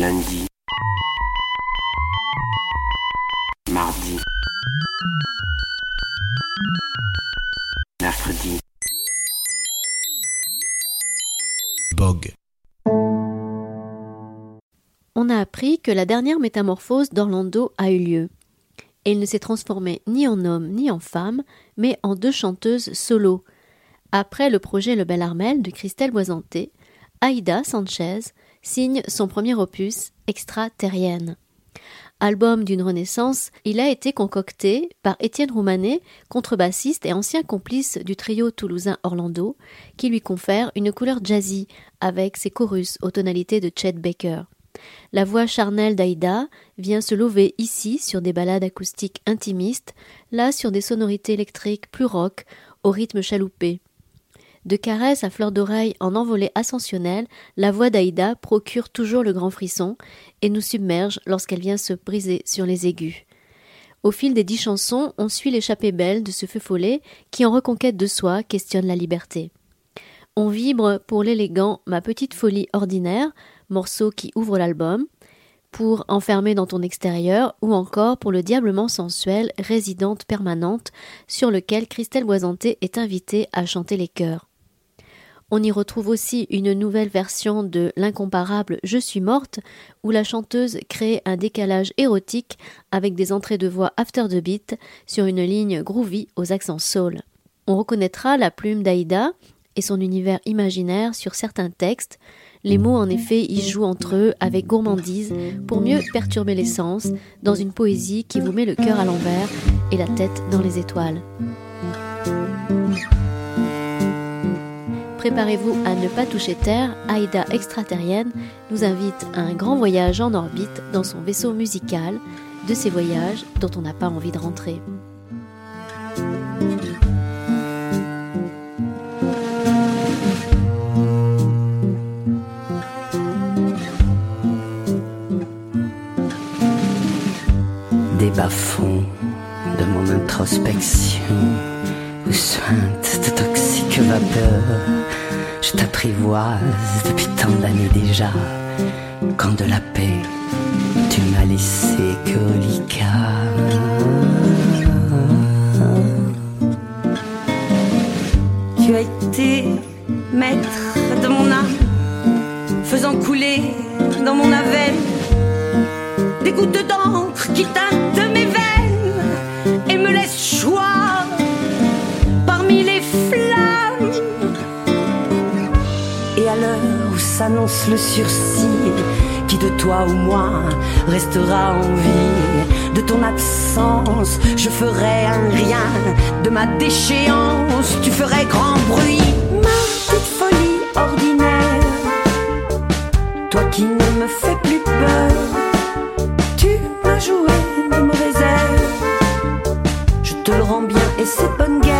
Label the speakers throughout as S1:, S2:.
S1: lundi, mardi, mercredi.
S2: Bog.
S3: On a appris que la dernière métamorphose d'Orlando a eu lieu. Et il ne s'est transformé ni en homme ni en femme, mais en 2 chanteuses solo. Après le projet Le Bel Armel de Christelle Boisanté, Aïda Sanchez signe son premier opus, Extraterrienne. Album d'une renaissance, il a été concocté par Étienne Roumanet, contrebassiste et ancien complice du trio toulousain Orlando, qui lui confère une couleur jazzy avec ses chorus aux tonalités de Chet Baker. La voix charnelle d'Aïda vient se lever ici sur des ballades acoustiques intimistes, là sur des sonorités électriques plus rock, au rythme chaloupé. De caresses à fleur d'oreille en envolée ascensionnelle, la voix d'Aïda procure toujours le grand frisson et nous submerge lorsqu'elle vient se briser sur les aigus. Au fil des 10 chansons, on suit l'échappée belle de ce feu follet qui, en reconquête de soi, questionne la liberté. On vibre pour l'élégant « Ma petite folie ordinaire », morceau qui ouvre l'album, pour Enfermer dans ton extérieur ou encore pour le diablement sensuel Résidente permanente sur lequel Christelle Boisanté est invitée à chanter les chœurs. On y retrouve aussi une nouvelle version de l'incomparable Je suis morte où la chanteuse crée un décalage érotique avec des entrées de voix after the beat sur une ligne groovy aux accents soul. On reconnaîtra la plume d'Aïda et son univers imaginaire sur certains textes. Les mots, en effet, y jouent entre eux avec gourmandise pour mieux perturber les sens dans une poésie qui vous met le cœur à l'envers et la tête dans les étoiles. Préparez-vous à ne pas toucher terre, Aïda Extraterrienne nous invite à un grand voyage en orbite dans son vaisseau musical, de ces voyages dont on n'a pas envie de rentrer.
S4: Des bas-fonds de mon introspection, où suinte de toxiques vapeurs, je t'apprivoise depuis tant d'années déjà. Quand de la paix, tu m'as laissé colica. Tu as été maître de mon âme, faisant couler dans mon avenne des gouttes d'encre qui teintent mes veines et me laissent choir parmi les flammes. Et à l'heure où s'annonce le sursis, qui de toi ou moi restera en vie? De ton absence, je ferai un rien. De ma déchéance, tu ferais grand bruit. Ma petite folie ordinaire, toi qui ne me fais plus peur, tu m'as joué de mauvais airs. Je te le rends bien et c'est bonne guerre.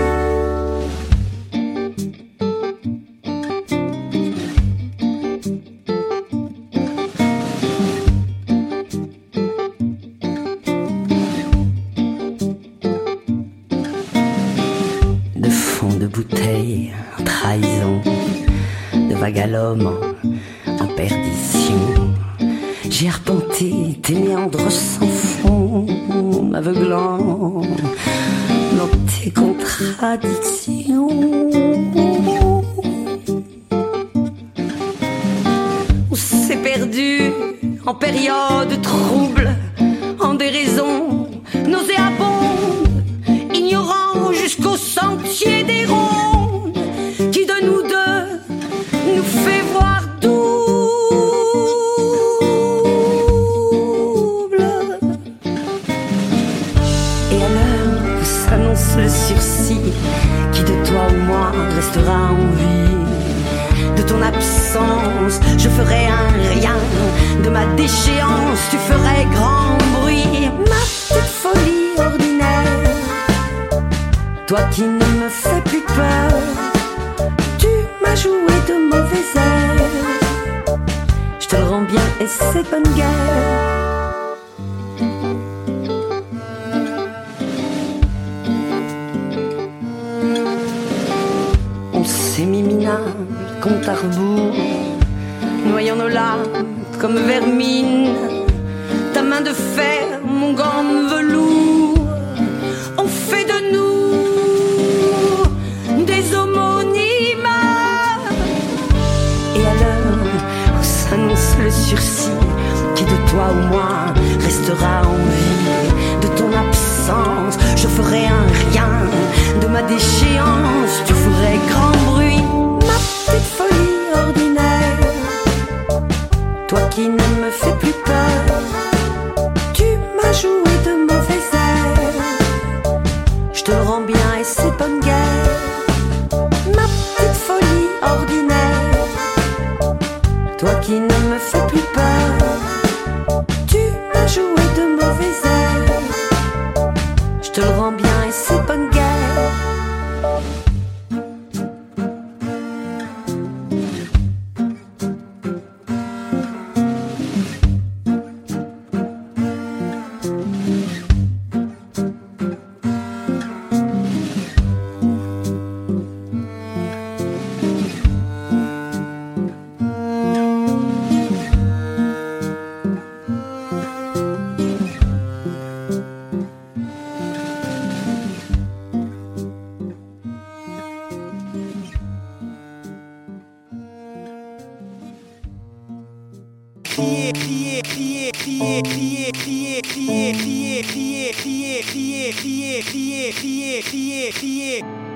S4: De fond de bouteille en trahison, de vague à l'homme en perdition, j'ai arpenté tes méandres sans fond, m'aveuglant dans tes contradictions. On s'est perdu en période trouble, en déraison nauséabonde, ignorant jusqu'au sentier des rondes, qui de nous deux nous fait voir double. Et à l'heure où s'annonce le sursis, qui de toi ou moi restera en vie? De ton absence, je ferai un rien. De ma déchéance, tu ferais grand bruit. Ma petite folie ordinaire, toi qui ne me fais plus peur, tu m'as joué de mauvais airs. Je te le rends bien et c'est bonne guerre. On s'est mis minable, compte à rebours, noyant nos larmes comme vermine. Ta main de fer, mon gant de velours, on fait de nous des homonymes. Et à l'heure où s'annonce le sursis, qui de toi ou moi restera en vie? De ton absence, je ferai un rien. De ma déchéance, tu ferais grand bruit. Ma petite folie ordinaire, toi qui ne me fais plus peur, tu m'as joué de mauvais airs. Je te le rends bien et c'est bonne guerre. Ma petite folie ordinaire, toi qui ne me fais plus peur, tu m'as joué de mauvais airs. Je te le rends bien et c'est bonne guerre.
S2: Crier.